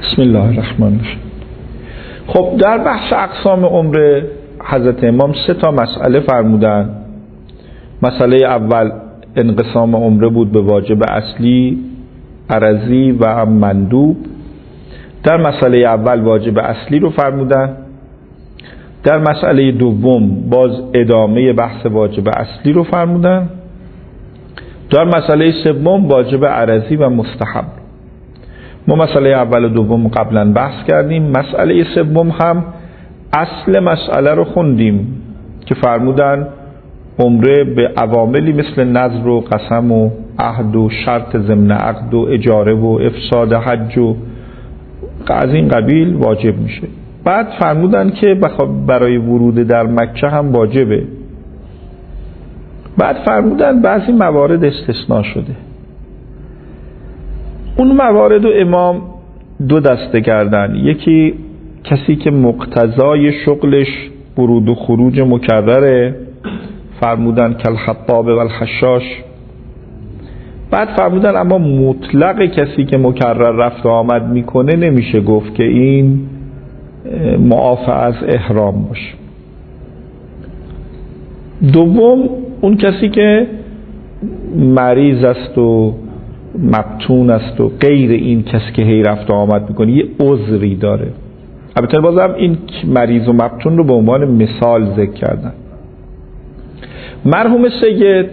بسم الله الرحمن الرحیم. خب در بحث اقسام عمره حضرت امام 3 مسئله فرمودن. مسئله اول انقسام عمره بود به واجب اصلی، عرضی و مندوب. در مسئله اول واجب اصلی رو فرمودن. در مسئله دوم باز ادامه بحث واجب اصلی رو فرمودن. در مسئله سوم واجب عرضی و مستحب. ما مسئله اول و دوم قبلا بحث کردیم. مسئله سوم هم اصل مسئله رو خوندیم که فرمودن عمره به عواملی مثل نذر و قسم و عهد و شرط ضمن عقد و اجاره و افساد حج و از این قبیل واجب میشه. بعد فرمودن که برای ورود در مکه هم واجبه. بعد فرمودن بعضی موارد استثناء شده. اون موارد و امام 2 دسته کردن. یکی کسی که مقتضای شغلش ورود و خروج مکرره، فرمودن کل خطاب و الحشاش. بعد فرمودن اما مطلق کسی که مکرر رفت و آمد میکنه نمیشه گفت که این معاف از احرام باشه. دوم اون کسی که مریض است و مبتون است و غیر این کسی که هی رفت و آمد میکنه یه عذری داره. البته بازم این مریض و مبتون رو به عنوان مثال ذکر کردن. مرحوم سید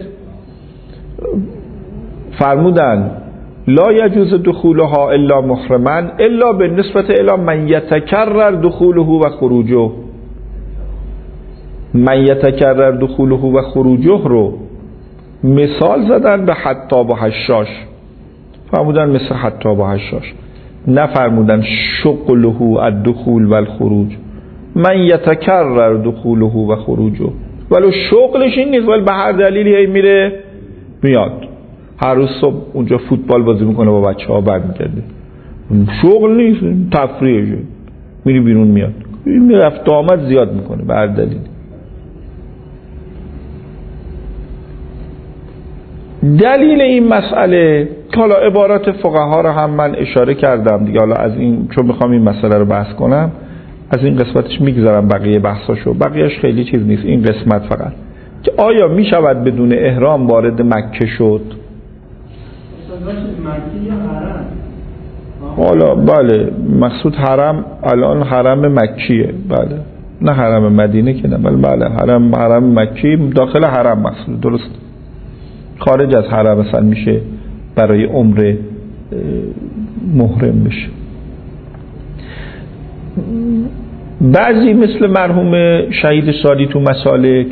فرمودن لا یجوز دخولها الا محرما الا بالنسبه الی من یتکرر دخوله و خروجه. من یتکرر دخوله و خروجه رو مثال زدن به حتاب و حشاش. فرمودن مثل حتاب و حشاش، نفرمودن شغله الدخول و الخروج. من یتکرر دخوله و خروجه، ولو شغلش این نیست، ولی به هر دلیلی هی میره میاد، هر روز صبح اونجا فوتبال بازی میکنه با بچه ها برمیگرده، شغل نیست، تفریحه، میری بیرون میاد. این رفت آمد زیاد میکنه به هر دلیل. دلیل این مسئله که حالا عبارات فقها رو هم من اشاره کردم دیگه، حالا از این چون میخوام این مسئله رو بحث کنم از این قسمتش میگذارم، بقیه بحثاشو، بقیهش خیلی چیز نیست. این قسمت فقط که آیا میشود بدون احرام وارد مکه شد؟ حالا بله مقصود حرم الان حرم مکیه، بله نه حرم مدینه که نه، بله حرم مکی داخل حرم مقصود، درست. خارج از حرم مثلا میشه برای عمره محرم بشه. بعضی مثل مرحوم شهید سادی تو مسالک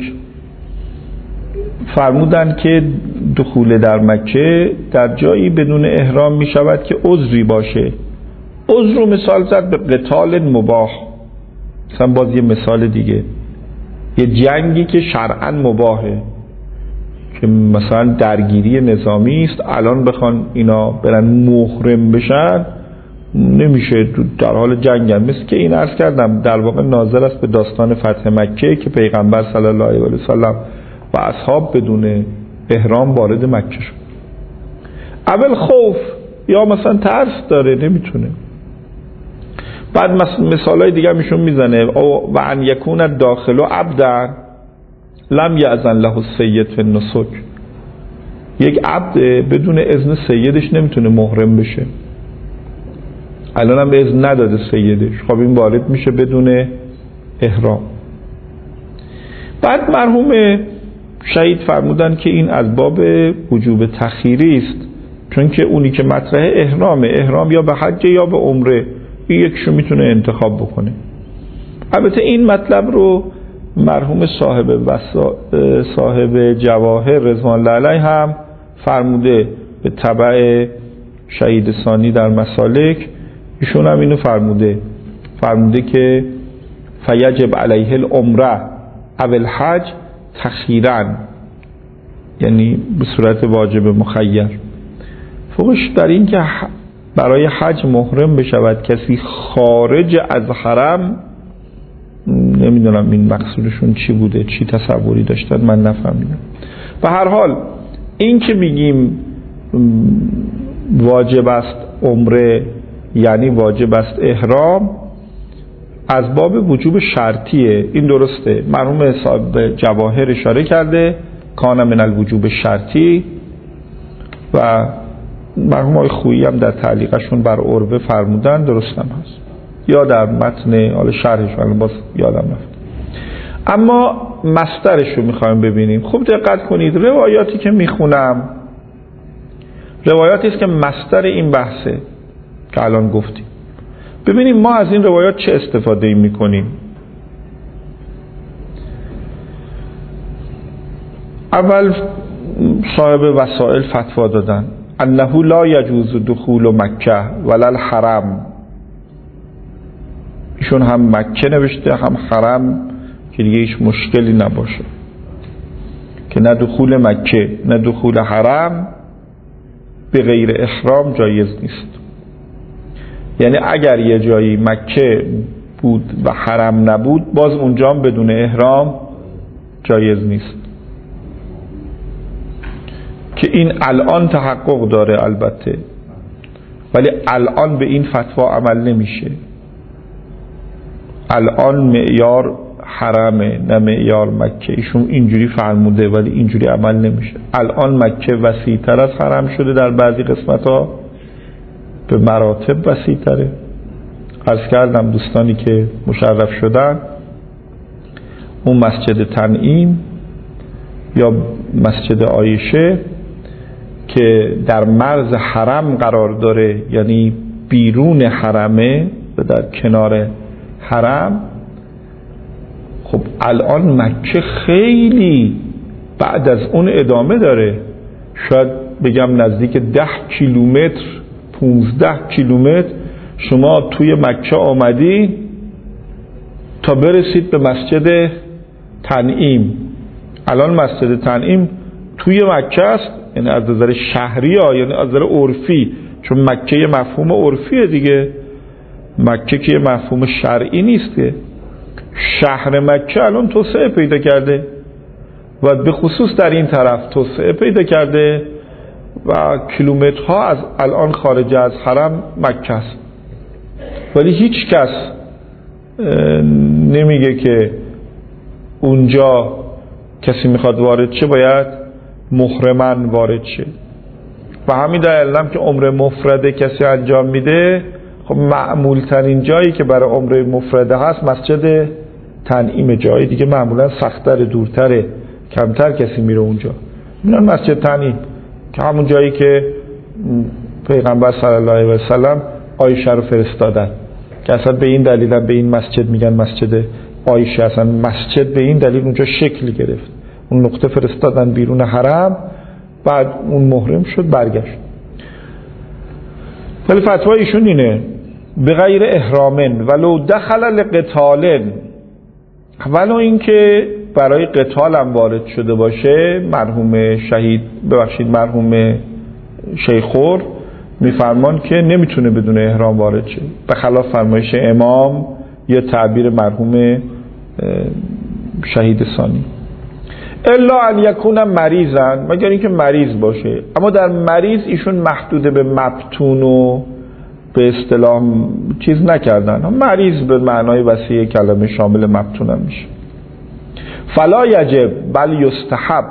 فرمودن که دخول در مکه در جایی بدون احرام میشود که عذری باشه. عذر رو مثال زد به قتال مباح. مثلا باز یه مثال دیگه، یه جنگی که شرعاً مباحه، که مثلا درگیری نظامی است، الان بخوان اینا برن محرم بشن نمیشه، در حال جنگن. مثل که این عرض کردم در واقع ناظر است به داستان فتح مکه که پیغمبر صلی الله علیه و سلم و اصحاب بدون احرام وارد مکه شد. اول خوف یا مثلا ترس داره نمیتونه. بعد مثالای دیگه میشون میزنه و ان یکون الداخل عبدا لم یأذن له السید فی النسک. یک عبد بدون اذن سیدش نمیتونه محرم بشه، الان هم به اذن نداده سیدش، خب این وارد میشه بدون احرام. بعد مرحوم شهید فرمودن که این از باب وجوب تخییری است، چون که اونی که مطرح احرام یا به حج یا به عمره، این یکشو میتونه انتخاب بکنه. البته این مطلب رو مرحوم صاحب جواهر رضوان الله علیه هم فرموده به تبع شهید ثانی در مسالک. ایشون هم اینو فرموده که فیجب علیه العمره او الحج تخییراً، یعنی به صورت واجب مخیر. فوقش در این که برای حج محرم بشود کسی خارج از حرم، نمیدونم این مقصودشون چی بوده، چی تصوری داشتن، من نفهمیدم. به هر حال این که میگیم واجب است عمره یعنی واجب است احرام، از باب وجوب شرطیه. این درسته، مرحوم صاحب جواهر اشاره کرده کان من الوجوب شرطی و مرحوم آقای خویی هم در تعلیقشون بر عروه فرمودن، درست هم هست، یا در متن حالا شرحش ولی باز یادم رفت. اما مصدرش رو میخوایم ببینیم. خوب دقت کنید، روایاتی که میخونم روایاتی است که مصدر این بحثه که الان گفتیم. ببینیم ما از این روایات چه استفاده ای میکنیم. اول صاحب وسائل فتوا دادن انه لا یجوز دخول مکه ولا الحرم. ایشون هم مکه نوشته هم حرم که دیگه هیچ مشکلی نباشه، که نه دخول مکه نه دخول حرم به غیر احرام جایز نیست. یعنی اگر یه جایی مکه بود و حرم نبود باز اونجا هم بدون احرام جایز نیست، که این الان تحقق داره البته، ولی الان به این فتوا عمل نمیشه. الان معیار حرمه نه معیار مکه. ایشون اینجوری فرموده ولی اینجوری عمل نمیشه. الان مکه وسیع‌تر از حرم شده، در بعضی قسمت‌ها به مراتب وسیع‌تره. عرض کردم دوستانی که مشرف شدن اون مسجد تنعیم یا مسجد عایشه که در مرز حرم قرار داره، یعنی بیرون حرمه و در کنار حرم، خب الان مکه خیلی بعد از اون ادامه داره، شاید بگم نزدیک 10 کیلومتر 15 کیلومتر شما توی مکه آمدی تا برسید به مسجد تنعیم. الان مسجد تنعیم توی مکه است، یعنی از نظر شهری ها، یعنی از نظر عرفی، چون مکه یه مفهوم عرفیه دیگه، مکه که یه مفهوم شرعی نیست که. شهر مکه الان توسعه پیدا کرده و به خصوص در این طرف توسعه پیدا کرده و کیلومترها از الان خارج از حرم مکه است، ولی هیچ کس نمیگه که اونجا کسی میخواد وارد شه باید محرمن وارد شه. و همین دلیل هم که عمره مفرده کسی انجام میده، خب معمول ترین جایی که برای عمره مفرده هست مسجد تنعیم. جایی دیگه معمولا سخت‌تر، دورتره، کمتر کسی میره اونجا. میرن مسجد تنعیم که همون جایی که پیغمبر صلی الله علیه و سلم عایشه رو فرستادن، که اصلا به این دلیل هم به این مسجد میگن مسجد عایشه. اصلا مسجد به این دلیل اونجا شکل گرفت، اون نقطه فرستادن بیرون حرم، بعد اون محرم شد برگشت. ولی فتوای ایشون اینه به غیر احرامن ولو دخل لقتال، ولو اینکه برای قتال هم وارد شده باشه. مرحوم شهید مرحوم شیخور میفرمان که نمیتونه بدون احرام وارد شه، به خلاف فرمایش امام یا تعبیر مرحوم شهید ثانی. الا ان یکون مریضا، مگر اینکه مریض باشه. اما در مریض ایشون محدود به مبتون و به اصطلاح چیز نکردن، مریض به معنای وسیع کلمه شامل مبتون هم میشه. فلا یجب بل یستحب،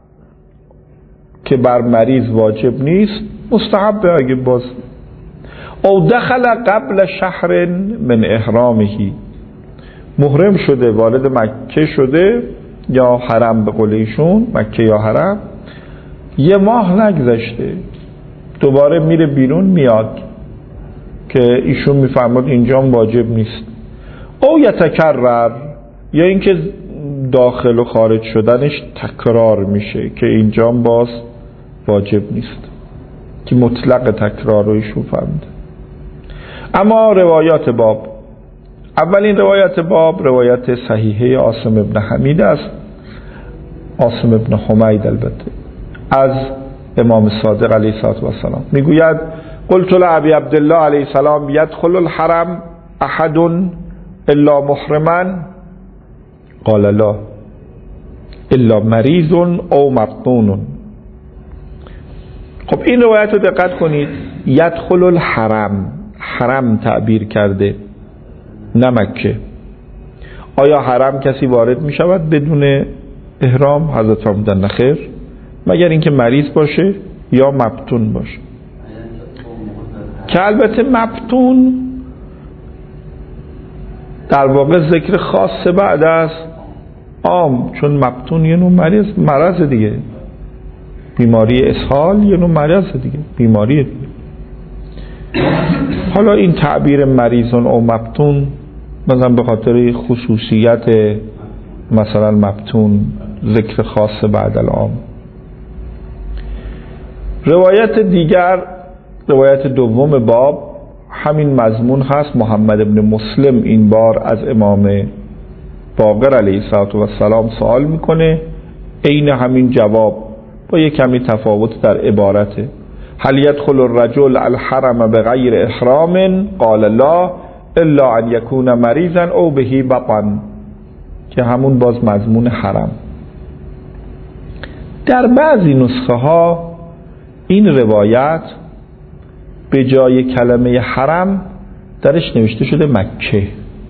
که بر مریض واجب نیست، مستحب اگه باز. او دخل قبل شهر من احرامه، محرم شده وارد مکه شده یا حرم، به قول ایشون مکه یا حرم، یه ماه نگذشته دوباره میره بیرون میاد، که ایشون میفرماد اینجا واجب نیست. او یتکرر، یا اینکه داخل و خارج شدنش تکرار میشه، که اینجا باز واجب نیست، که مطلق تکرار رو ایشون فرموده. اما روایات باب، اولین روایت باب روایت صحیحه عاصم ابن حمید است، عاصم ابن حمید البته، از امام صادق علیه السلام میگوید قلت لابی عبدالله علیه السلام یدخل الحرم احد الا محرما؟ قال لا الا مریض او مبطون. خب این روایت رو دقت کنید، یدخل الحرم، حرم تعبیر کرده نه مکه. آیا حرم کسی وارد می شود بدون احرام؟ حضرت فرمودن نه خیر، مگر اینکه مریض باشه یا مبتون باشه، که البته مبتون در واقع ذکر خاص بعد از عام، چون مبتون یه نوع مرض دیگه، بیماری اسهال یه نوع مرض دیگه، بیماری دیگه. حالا این تعبیر مریضون او مبتون مثلا به خاطر خصوصیت مثلا مبتون ذکر خاص بعد العام. روایت دیگر، روایت دوم باب همین مضمون هست. محمد ابن مسلم این بار از امام باقر علیه السلام سوال میکنه، عین همین جواب با یک کمی تفاوت در عبارته. هل يدخل الرجل الحرم بغیر احرام؟ قال لا الا ان يكون مريضا او به بطن، که همون باز مضمون حرم. در بعضی نسخه ها این روایت به جای کلمه حرم درش نوشته شده مکه.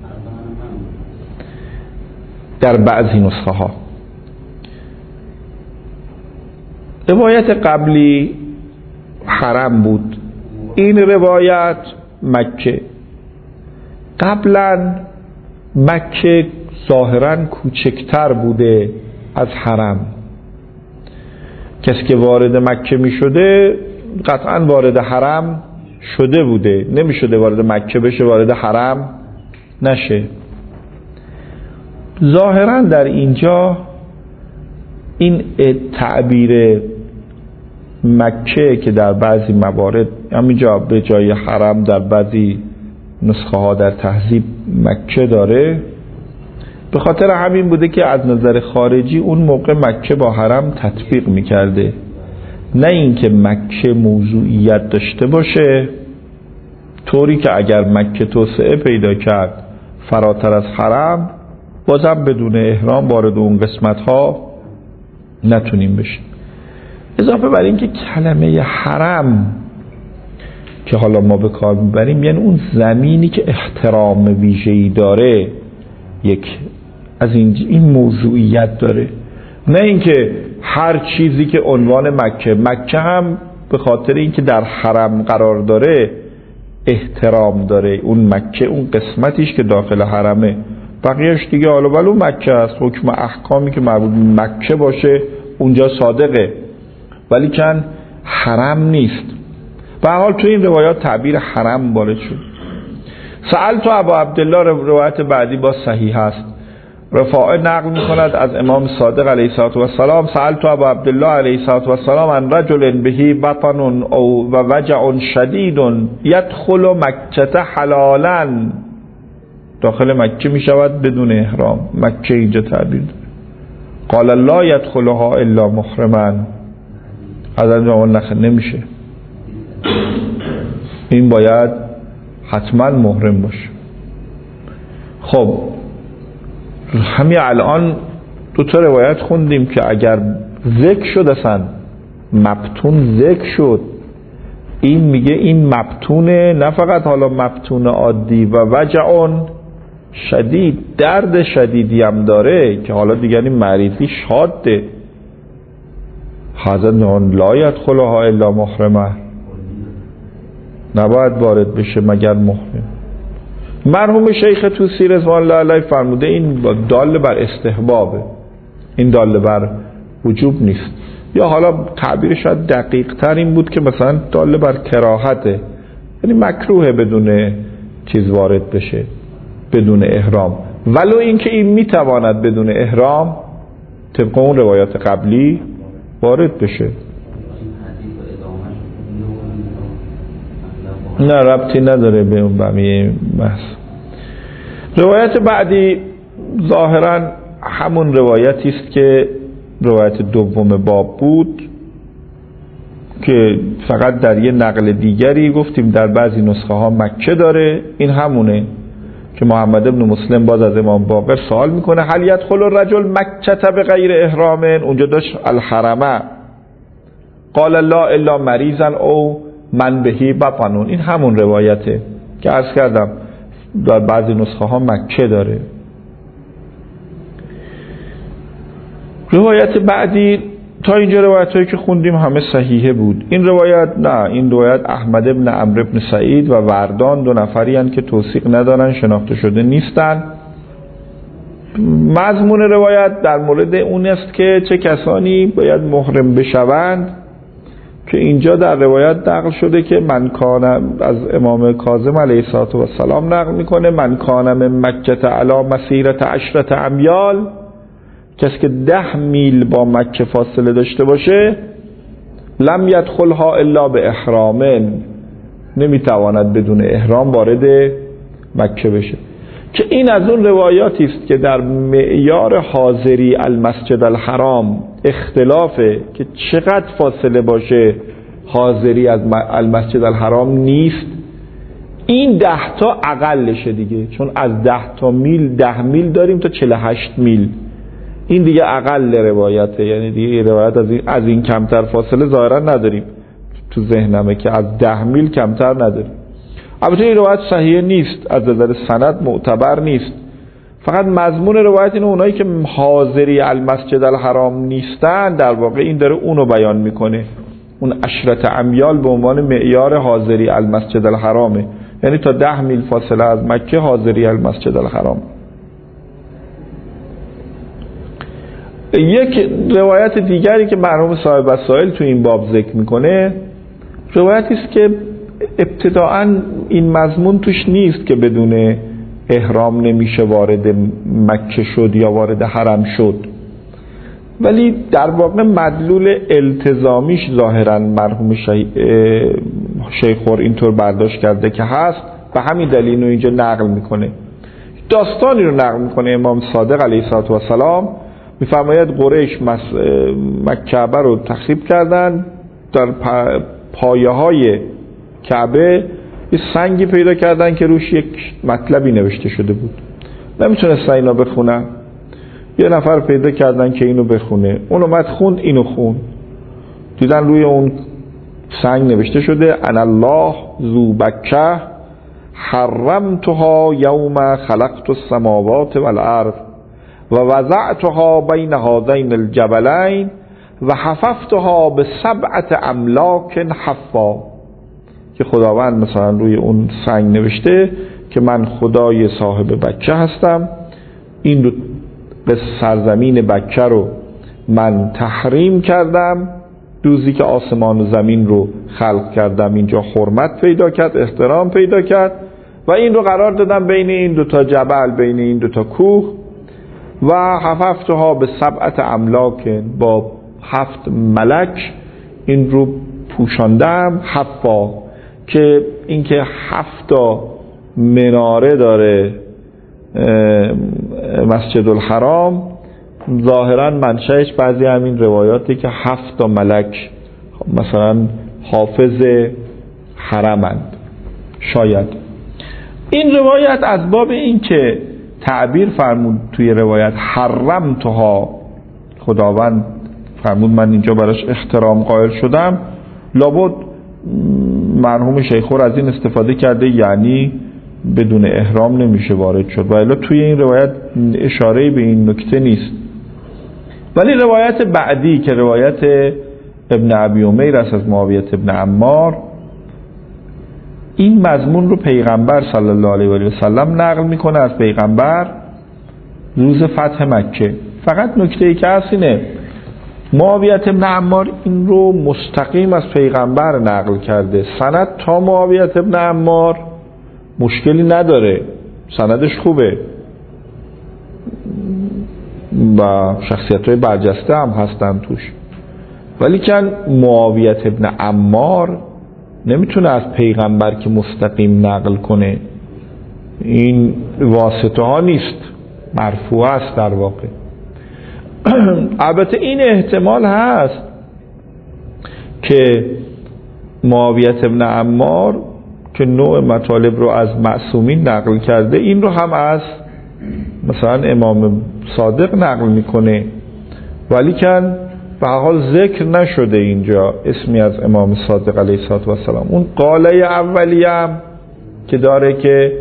در بعضی نسخه ها روایت قبلی حرم بود، این روایت مکه. قبلا مکه ظاهرا کوچکتر بوده از حرم، کسی که وارد مکه می شده قطعا وارد حرم شده بوده، نمی شده وارد مکه بشه وارد حرم نشه. ظاهرا در اینجا این تعبیر مکه که در بعضی موارد همینجا به جای حرم در بعضی نسخه ها در تهذیب مکه داره، به خاطر همین بوده که از نظر خارجی اون موقع مکه با حرم تطبیق میکرده، نه اینکه مکه موضوعیت داشته باشه طوری که اگر مکه توسعه پیدا کرد فراتر از حرم بازم بدون احرام وارد اون قسمت ها نتونیم بشیم. اضافه بر این که کلمه حرم که حالا ما به کار میبریم یعنی اون زمینی که احترام ویژه‌ای داره، یک از این موضوعیت داره، نه اینکه هر چیزی که عنوان مکه هم به خاطر اینکه در حرم قرار داره احترام داره، اون مکه اون قسمتیش که داخل حرمه، بقیهش دیگه حالا ولو مکه است، حکم احکامی که مربوط به مکه باشه اونجا صادقه، ولی کن حرم نیست. به هر حال تو این روایات تعبیر حرم وارد شد. سألت ابا عبدالله، روایت بعدی با صحیح است، رفاعه نقل می‌کند از امام صادق علیه السلام، سألت ابا عبدالله علیه السلام عن رجل به بطن او و وجع شدید يدخل مکه حلالا، داخل مکه میشود بدون احرام، مکه اینجا تعبیر داره. قال لا يدخلها الا محرما، از اون نمیشه، این باید حتما محرم باشه. خب همین الان دو تا روایت خوندیم که اگر ذکر شد اصلا مبتون ذکر شد، این میگه این مبتونه، نه فقط حالا مبتون عادی، و وجع شدید، درد شدیدی هم داره که حالا دیگه این مریضی شاده. حضرت لا يدخلها الا محرمه، نباید وارد بشه مگر محرم. مرحوم شیخ طوسی رضوان الله علیه فرموده این دال بر استحبابه، این دال بر وجوب نیست، یا حالا تعبیر شاید دقیق تر این بود که مثلا دال بر کراهته، یعنی مکروه بدون چیز وارد بشه، بدون احرام، ولو اینکه این میتواند بدون احرام طبق اون روایات قبلی وارد بشه. نه ربطی نداره به اون بقیه بحث. روایت بعدی ظاهرا همون روایتی است که روایت دوم باب بود که فقط در یه نقل دیگری گفتیم در بعضی نسخه ها مکه داره، این همونه که محمد ابن مسلم باز از امام باقر سوال میکنه هل يدخل الرجل مکه بغیر احرام، اونجا داشت الحرمه، قال لا الا مریضا او من بهی بطنون، این همون روایته که عرض کردم در بعضی نسخه ها مکه داره. روایت بعدی تا اینجا روایت هایی که خوندیم همه صحیحه بود. این روایت احمد ابن عمرو ابن سعید و وردان 2 نفری هستند که توثیق ندارن، شناخته شده نیستن. مضمون روایت در مورد اون است که چه کسانی باید محرم بشوند، که اینجا در روایت نقل شده که من کان، از امام کاظم علیه السلام نقل میکنه، من کان من مکه علی مسیرة 10 امیال، کسی که 10 میل با مکه فاصله داشته باشه، لم یدخلها الا به احرام، نمیتواند بدون احرام وارد مکه بشه. که این از اون روایاتی است که در معیار حاضری المسجد الحرام اختلافه که چقدر فاصله باشه حاضری از المسجد الحرام نیست. این 10 تا اقلشه دیگه، چون از 10 میل داریم تا 48 میل، این دیگه اقل روایته، یعنی دیگه روایت از این کمتر فاصله ظاهرا نداریم. تو ذهنمه که از 10 میل کمتر نداریم. البته این روایت صحیح نیست، از نظر سند معتبر نیست. فقط مضمون روایت اینه اونایی که حاضری المسجد الحرام نیستن، در واقع این داره اونو بیان میکنه. اون 10 امیال به عنوان معیار حاضری المسجد الحرامه، یعنی تا 10 میل فاصله از مکه حاضری المسجد الحرام. یک روایت دیگری که مرحوم صاحب وسائل تو این باب ذکر میکنه، روایتی است که ابتداعاً این مضمون توش نیست که بدون احرام نمیشه وارد مکه شد یا وارد حرم شد، ولی در واقع مدلول التزامیش ظاهراً مرحوم شیخور اینطور برداشت کرده که هست، به همین دلیل اینجا نقل میکنه. داستانی رو نقل میکنه امام صادق علیه السلام، میفرماید قریش مکه رو تخریب کردن، در پایه های کعبه یه سنگی پیدا کردن که روش یک مطلبی نوشته شده بود، نمیتونستن اینو بخونن. یه نفر پیدا کردن که اینو بخونه، اون اومد خوند، اینو خوند، دیدن روی اون سنگ نوشته شده ان الله ذو بکه حرمتها یوم خلقت السماوات والارض و وضعتها بین هذین الجبلین و حففتها به 7 املاک حفا، که خداوند مثلا روی اون سنگ نوشته که من خدای صاحب بکه هستم، این رو به سرزمین بکه رو من تحریم کردم، روزی که آسمان و زمین رو خلق کردم اینجا حرمت پیدا کرد، احترام پیدا کرد، و این رو قرار دادم بین این 2 جبل، بین این 2 کوه، و حففتها به 7 املاک، با 7 ملک این رو پوشاندم. حفا که اینکه 7 مناره داره مسجد الحرام، ظاهرا منشأش بعضی همین روایاتی که 7 ملک مثلا حافظ حرمند شاید. این روایت از باب این که تعبیر فرمود توی روایت حرمتها، خداوند فرمود من اینجا براش احترام قائل شدم، لابد مرحوم شیخور از این استفاده کرده، یعنی بدون احرام نمیشه وارد شد، و الا توی این روایت اشاره‌ای به این نکته نیست. ولی روایت بعدی که روایت ابن ابی امیر است از معاویه ابن عمار، این مضمون رو پیغمبر صلی الله علیه و سلم نقل میکنه از پیغمبر روز فتح مکه. فقط نکته‌ای که هست اینه، معاویه ابن عمار این رو مستقیم از پیغمبر نقل کرده، سند تا معاویه ابن عمار مشکلی نداره، سندش خوبه و شخصیت‌های برجسته هم هستن توش، ولی که معاویه ابن عمار نمیتونه از پیغمبر که مستقیم نقل کنه، این واسطه ها نیست، مرفوع است در واقع. البته این احتمال هست که معاویه ابن عمار که نوع مطالب رو از معصومین نقل کرده، این رو هم از مثلا امام صادق نقل میکنه، ولی که به هر حال ذکر نشده اینجا اسمی از امام صادق علیه السلام. اون قاله اولیه هم که داره که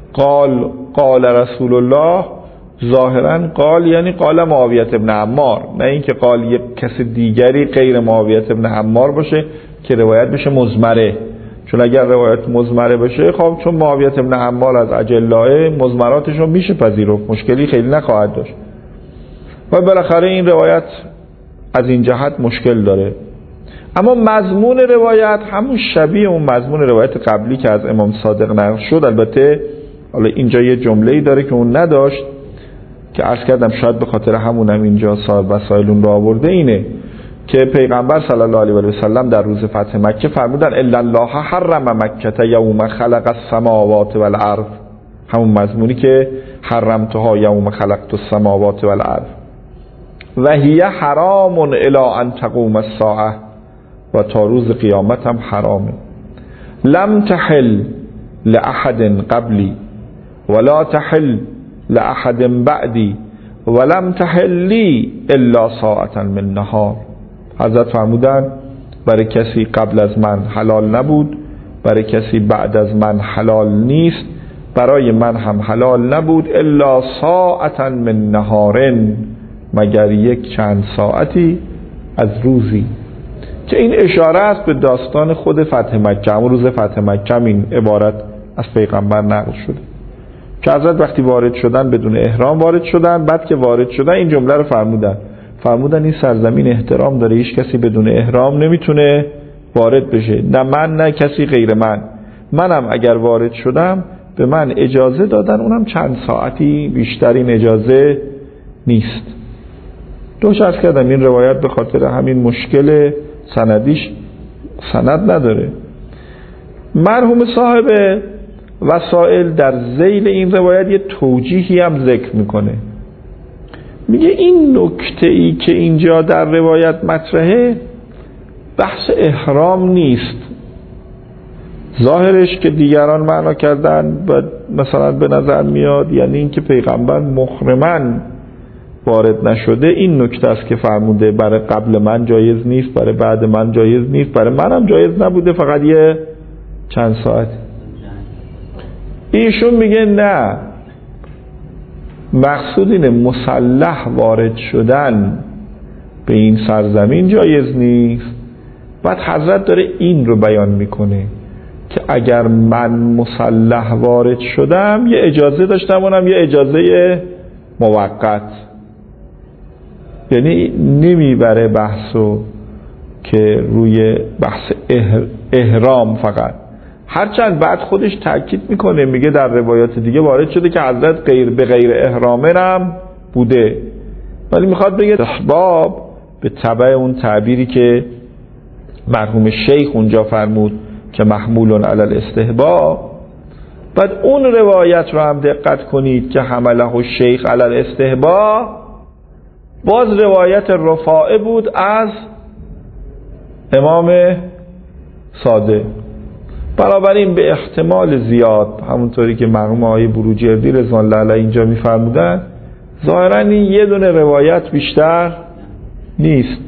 قال رسول الله، ظاهرا قال یعنی قال معاویه ابن عمار، نه اینکه قال یک کسی دیگری غیر معاویه ابن عمار باشه که روایت بشه مضمره. چون اگر روایت مضمره باشه خب چون معاویه ابن عمار از اجلائه مضمراتش رو میشه پذیرفت، مشکلی خیلی نخواهد داشت. و بالاخره این روایت از این جهت مشکل داره. اما مضمون روایت همون شبیه اون مضمون روایت قبلی که از امام صادق نقل شد. البته حالا اینجا یه جمله‌ای داره که اون نداشت که عرض کردم شاید به خاطر همونم اینجا صاحب وسائل اون رو آورده، اینه که پیغمبر صلی الله علیه و سلم در روز فتح مکه فرمودن الا الله حرم مکه یوم خلق السماوات والارض، همون مضمونی که حرمتها یوم خلقت السماوات والارض و هی حرام الی ان تقوم الساعه، و تا روز قیامت هم حرامه. لم تحل لأحد قبلی ولا تحل لأحد بعدی ولم تحل لی الا ساعتا من نهار. حضرت فرمودن برای کسی قبل از من حلال نبود، برای کسی بعد از من حلال نیست، برای من هم حلال نبود الا ساعتا من نهارن، مگر یک چند ساعتی از روزی. که این اشاره است به داستان خود فتح مکه. همون روز فتح مکه این عبارت از پیغمبر نقل شده که حضرت وقتی وارد شدن بدون احرام وارد شدن، بعد که وارد شدن این جمله رو فرمودن این سرزمین احترام داره، هیچ کسی بدون احرام نمیتونه وارد بشه، نه من نه کسی غیر منم اگر وارد شدم به من اجازه دادن، اونم چند ساعتی، بیشتر این اجازه نیست. دوش عرض کردم این روایت به خاطر همین مشکل سندیش سند نداره. مرحوم صاحب وسائل در ذیل این روایت یه توجیهی هم ذکر میکنه، میگه این نکته ای که اینجا در روایت مطرحه بحث احرام نیست. ظاهرش که دیگران معنا کردن مثلا به نظر میاد یعنی این که پیغمبر محرماً وارد نشده، این نکته است که فرموده برای قبل من جایز نیست، برای بعد من جایز نیست، برای منم جایز نبوده، فقط یه چند ساعت. ایشون میگه نه، مقصود اینه مسلح وارد شدن به این سرزمین جایز نیست. بعد حضرت داره این رو بیان میکنه که اگر من مسلح وارد شدم یه اجازه داشتم، اونم یه اجازه موقت، یعنی نمیبره بحثو که روی بحث احرام فقط، هرچند بعد خودش تأکید میکنه، میگه در روایات دیگه وارد شده که حضرت به غیر احرامه هم بوده، ولی میخواد بگه استحباب به تبع اون تعبیری که مرحوم شیخ اونجا فرمود که محمول علی الاستحباب. بعد اون روایت رو هم دقت کنید که حمله الشیخ علی الاستحباب باز روایت رفاعه بود از امام صادق. بنابراین به احتمال زیاد همونطوری که مرحوم آقای بروجردی رضوان الله علیه اینجا می‌فرمودن، ظاهراً این یه دونه روایت بیشتر نیست.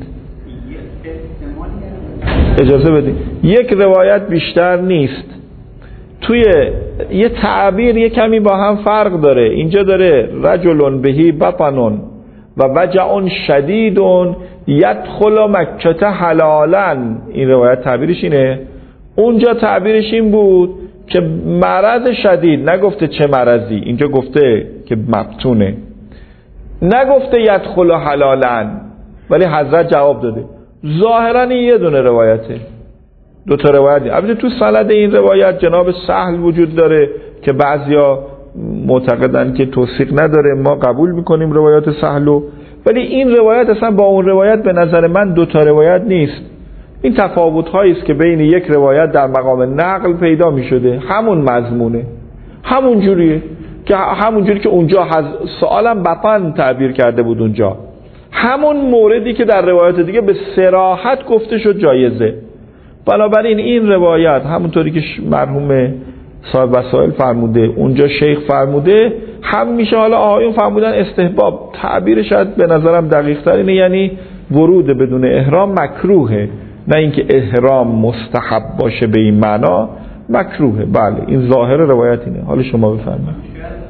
اجازه بدید، یک روایت بیشتر نیست. توی یه تعبیر یه کمی با هم فرق داره. اینجا داره رجل بهی بطن و وجع شدید یدخل مکه حلالا، این روایت تعبیرش اینه. اونجا تعبیرش این بود که مرض شدید، نگفته چه مرضی، اینجا گفته که مبتونه، نگفته یدخل حلالا، ولی حضرت جواب داده. ظاهرا این یه دونه روایته، دو تا روایتی. البته تو سند این روایت جناب سهل وجود داره که بعضیا معتقدن که توثیق نداره، ما قبول میکنیم روایات سهلو، ولی این روایت اصلا با اون روایت به نظر من دو تا روایت نیست. این تفاوت هایی است که بین یک روایت در مقام نقل پیدا می شده، همون مضمونه، همون جوریه که همون جوری که اونجا سوالم بطن تعبیر کرده بود، اونجا همون موردی که در روایت دیگه به صراحت گفته شد جایزه. بنابراین این روایت همونطوری که مرحوم صاحب وسائل فرموده، اونجا شیخ فرموده، هم میشه حالا آقایون فرمودن استحباب. تعبیر شاید به نظرم دقیق تر اینه، یعنی ورود بدون احرام مکروهه، نه اینکه احرام مستحب باشه به این معنا، مکروهه. بله این ظاهر روایت اینه. حالا شما بفرمایید.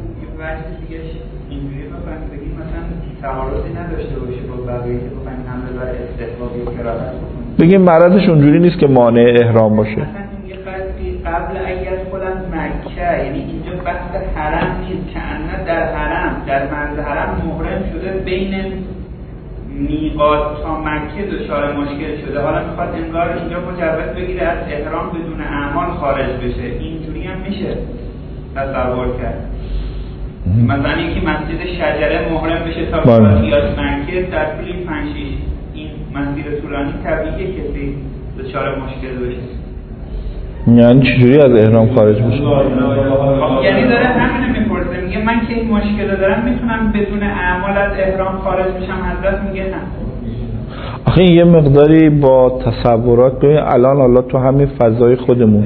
تعارضی نداشته باشه با بقیه که بخوایم حمله بر استحباب یا کراهت بکنیم. بگیم مرضش اونجوری نیست که مانع احرام باشه. مثلا یه قبل اگر خودم مکه، یعنی اینجا بحث حرم نیست که انا در حرم، در مرز حرم محرم شده، بین میقات تا مکه دچار مشکل شده، حالا میخواد انگار اینجا مجوز بگیره از احرام بدون اعمال خارج بشه. اینجوری هم میشه تصور کرد. مثلا اینکه مسجد شجره محرم بشه تا بیاد مکه، در طول 5-6 این مسیر طولانی طبیعیه کسی دچار مشکل بشه. یعنی چجوری از احرام خارج بشه؟ یعنی داره همینو میپرسه، میگه من که این مشکل رو دارم میتونم بدون اعمال از احرام خارج بشم؟ حضرت میگه نه. آخه این یه مقداری با تصورات دوی الان حالا تو همین فضای خودمون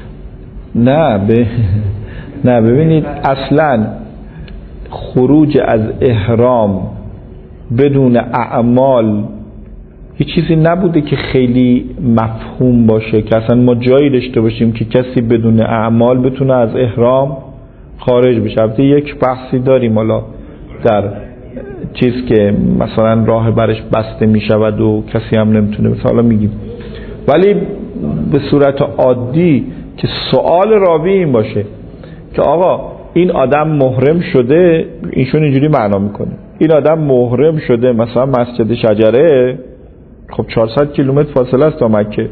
نه ببینید اصلا خروج از احرام بدون اعمال هیچ چیزی نبوده که خیلی مفهوم باشه که اصلا ما جایی داشته باشیم که کسی بدون اعمال بتونه از احرام خارج بشه. البته یک بحثی داریم حالا در چیز که مثلا راه برش بسته می شود و کسی هم نمیتونه، مثلا میگیم، ولی به صورت عادی که سوال راوی این باشه که آقا این آدم محرم شده، اینشون اینجوری معنا میکنه این آدم محرم شده مثلا مسجد شجره، خب 400 کیلومتر فاصله است تا مکه،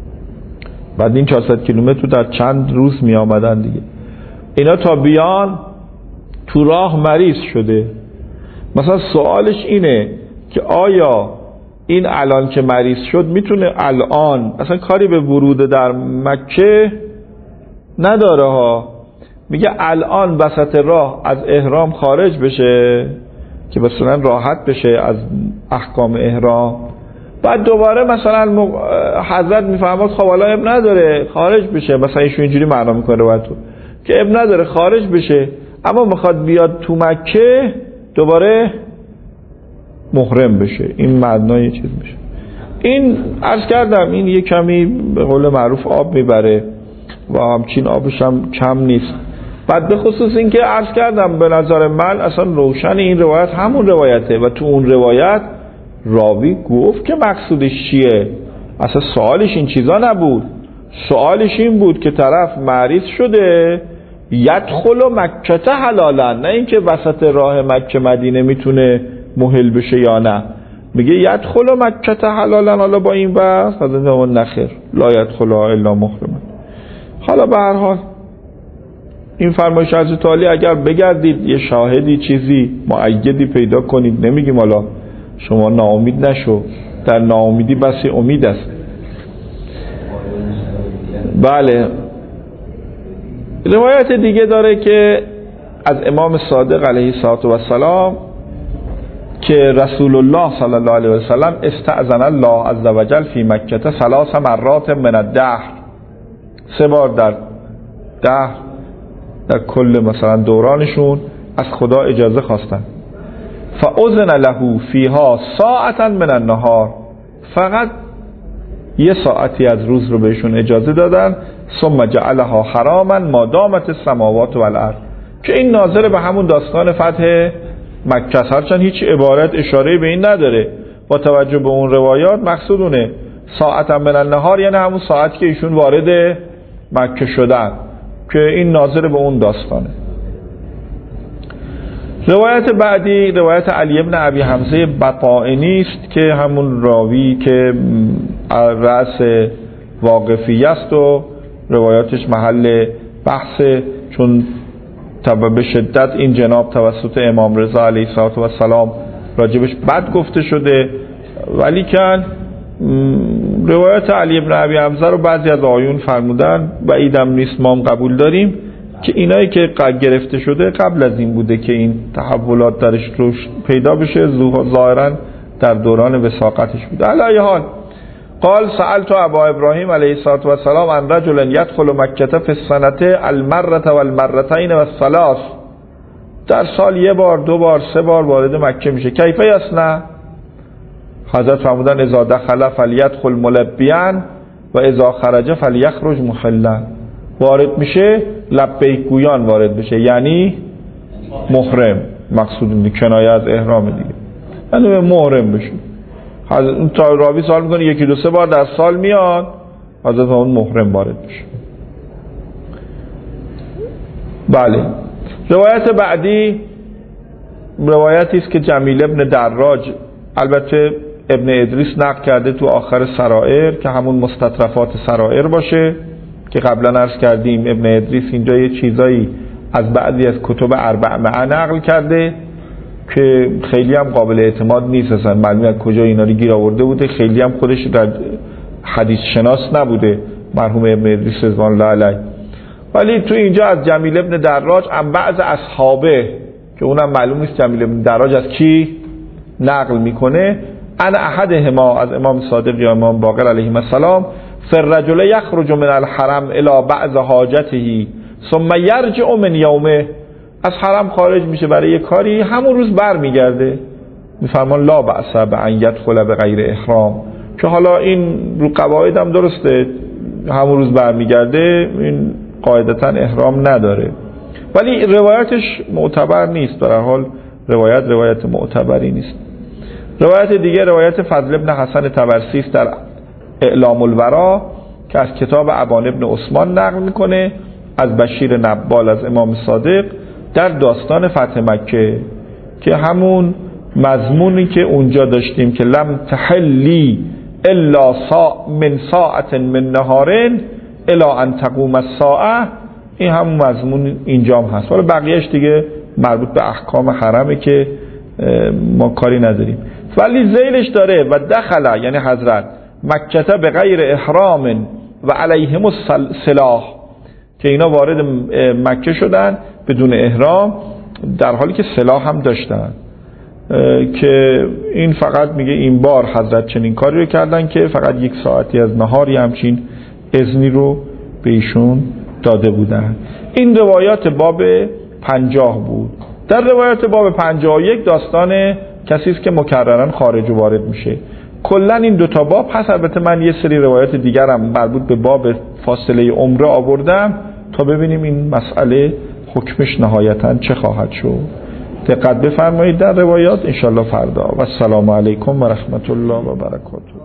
بعد این 400 کیلومتر در چند روز می آمدن دیگه، اینا تا بیان تو راه مریض شده. مثلا سوالش اینه که آیا این الان که مریض شد میتونه الان اصلا کاری به ورود در مکه نداره ها، میگه الان وسط راه از احرام خارج بشه که مثلا راحت بشه از احکام احرام، بعد دوباره مثلا حضرت میفهمد خب حالا اب نداره خارج بشه، مثلا ایشون اینجوری معنا میکنه باید تو که اب نداره خارج بشه، اما میخواد بیاد تو مکه دوباره محرم بشه. این معنای چیز میشه. این عرض کردم این یه کمی به قول معروف آب میبره و همچین آبش هم کم نیست. بعد به خصوص این که عرض کردم به نظر من اصلا روشن این روایت همون روایته و تو اون روایت راوی گفت که مقصودش چیه. اصلا سوالش این چیزا نبود، سوالش این بود که طرف مریض شده یدخل مکه حلالا، نه اینکه وسط راه مکه مدینه میتونه محل بشه یا نه، میگه یدخل مکه حلالا. حالا با این بحث حضرت نخیر لا یدخل الا محرم. حالا به هر حال این فرمایش حضرت علی اگر بگردید یه شاهدی چیزی مؤیدی پیدا کنید، نمیگیم حالا شما ناامید نشو، در ناامیدی بسی امید است. بله روایت دیگه داره که از امام صادق علیه السلام که رسول الله صلی الله علیه وسلم استأذن الله عز وجل فی مکه 3 مرات من الدهر، 3 بار در کل مثلا دورانشون از خدا اجازه خواستن. فاذن له فیها ساعتا من النهار، فقط یه ساعتی از روز رو بهشون اجازه دادن. ثم جعلها حراما ما دامت السماوات والارض، که این ناظر به همون داستان فتح مکه، هرچند هیچ عبارت اشاره به این نداره، با توجه به اون روایات مقصود اونه ساعتا من النهار، یعنی همون ساعتی که ایشون وارد مکه شدن، که این ناظر به اون داستانه. روایت بعدی روایت علی ابن ابی حمزه بطائنی است که همون راوی که رأس واقفی است و روایاتش محل بحثه، چون به شدت این جناب توسط امام رضا علیه السلام راجبش بد گفته شده، ولی که روایت علی ابن ابی حمزه رو بعضی از آیون فرمودن و ایدم نیست ما هم قبول داریم که اینایی که گرفته شده قبل از این بوده که این تحولات درش روش پیدا بشه، ظاهرا در دوران وثاقتش بوده. علی حال قال سألت ابا ابراهیم علیه السلام عن رجل يدخل مکه فی السنه المره والمرتين والثلاث، در سال 1 بار 2 بار 3 بار وارد مکه میشه، کیفه یصنع؟ حضرت فرمودن اذا دخل فلیدخل ملبیا و اذا خرج فلیخرج محلا. وارد میشه لبیک گویان وارد بشه، یعنی محرم، مقصود اینه کنایه از احرام دیگه، یعنی محرم بشه. اون راوی سوال میکنه یکی دو سه بار در سال میاد، حضرت اون محرم وارد بشه. بله. روایت بعدی روایتی است که جمیل ابن دراج، البته ابن ادریس نقل کرده تو آخر سرائر که همون مستطرفات سرائر باشه که قبلا عرض کردیم ابن ادریس اینجا یه چیزایی از بعضی از کتب اربعمعه نقل کرده که خیلی هم قابل اعتماد نیست، اصلا معلومه از کجا اینا رو گیر آورده بوده، خیلی هم خودش حدیث شناس نبوده مرحوم ابن ادریس رضوان الله علیه. ولی تو اینجا از جمیل ابن دراج هم بعض اصحابه که اونم معلوم نیست جمیل ابن دراج از کی نقل میکنه، انا احدهما از امام صادق یا امام باقر علیهم السلام، فالرجل یخرج من الحرم الی بعض حاجته ثم یرجع من یومه، از حرم خارج میشه برای یه کاری، همون روز برمیگرده. میفرمان لا بأس بأن یدخل بغیر احرام، که حالا این رو قواعد هم درسته، همون روز برمیگرده، این قاعدتا احرام نداره، ولی روایتش معتبر نیست، در حال روایت معتبری نیست. روایت دیگه روایت فضل ابن حسن طبرسی است در اعلام الورا که از کتاب ابان ابن عثمان نقل میکنه از بشیر نبال از امام صادق در داستان فتح مکه، که همون مضمونی که اونجا داشتیم که لم تحلی الا من ساعت من نهارن الا ان تقوم الساعه، این همون مضمون اینجا هم هست. ولی بقیهش دیگه مربوط به احکام حرمه که ما کاری نداریم. ولی ذیلش داره و دخل، یعنی حضرت مکه به غیر احرام و علیهم السلاح، که اینا وارد مکه شدن بدون احرام در حالی که سلاح هم داشتن، که این فقط میگه این بار حضرت چنین کاری رو کردن که فقط 1 ساعتی از نهار همچین اذنی رو به ایشون داده بودن. این روایات باب 50 بود. در روایات باب 51 داستان کسی است که مکررن خارج و وارد میشه. کلا این 2 تا باب هست. البته من یه سری روایت دیگرم مربوط به باب فاصله عمره آوردم تا ببینیم این مسئله حکمش نهایتاً چه خواهد شد. دقت بفرمایید در روایات، انشالله فردا. و السلام علیکم و رحمت الله و برکاته.